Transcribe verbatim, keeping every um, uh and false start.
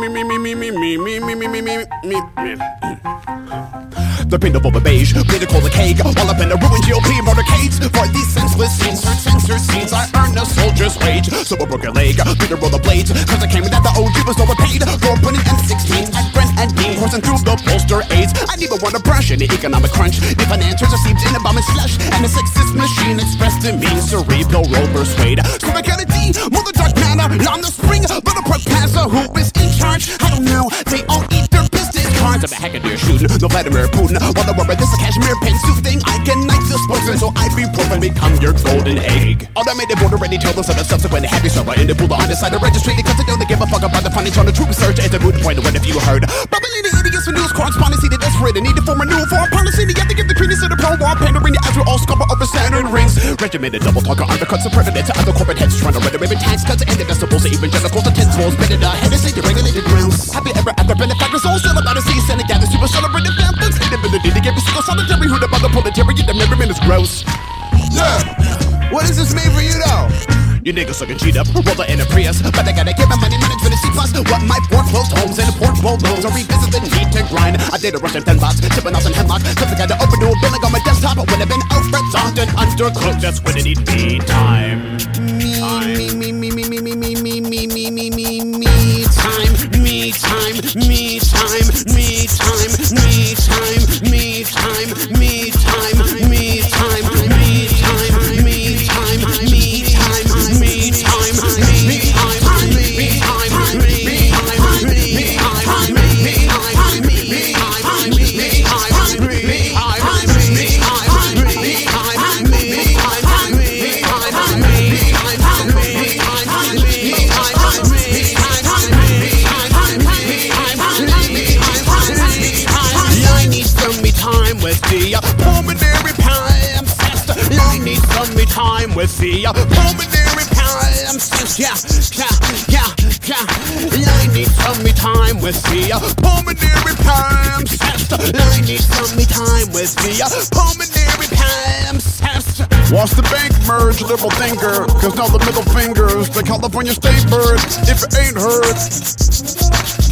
me, me, me, me, me, me, me, me, me, me, me, me, me. The paint of a beige, made to call a cake. All up in the ruined G O P motorcades. For these senseless scenes, hurt censor scenes, I earned a soldier's wage. So I broke a leg, beat the roller blades. Cause I came in that the O G was overpaid. Roll putting M sixteen at Brent and Dean, coursing through the poster aids. I never want to brush any economic crunch. The financiers are seeped in a bomb and slush. And the sexist machine expressed in me, cerebral roll persuade. So I got a D, mother dark matter, on the spring. But a professor who is in charge, I don't know, they all eat their business cards. I'm a hackadeer shooting, no Vladimir Putin. While the rubber, this a cashmere pen suit thing. I can knife the spokesman, so ibuprofen become your golden egg. Automated border ready tell us of the subsequent happy server in the pool on the side of registry because they don't give a fuck about the funding on the true research. It's a moot point, what have you heard? Bubbling the idiots for news correspondency that desperate and need to form a new foreign policy. They have to give the credence to the pro-war pandering as we're all scupper over Saturn rings. Regimented double talker undercuts the president to other corporate heads trying to render every tax cuts and the decibels to evangelical to ten swolls better the head and the regulated grounds. Happy ever after benefactors all still about to see Senate gather super celebrated families. Inability to give a single solitary who about the proletariat. The measurement is gross. Yeah, what is this made for you though? You niggas looking cheat up, roller in a Prius. But I gotta give my money management a C plus. What my four closed homes and portable loans. I revisit the need to grind. I did a rush and ten bots, tipping off and hemlock. Cause I got to open new billing on my desktop. When I've been overzonked and undercooked, that's when I need me time. Me, me, me, me, me, me, me, me, me, me, me, me, me time, me time, me time, me time, me time, me time, me time, me time, me time, me time, me time, me time with the pulmonary palimpsest. Yeah, yeah, yeah, yeah. I need some me time with the pulmonary palimpsest. I need some me time with the pulmonary palimpsest. Watch the bank merge, liberal thinker. Cause now the middle fingers, the California state bird. If it ain't heard.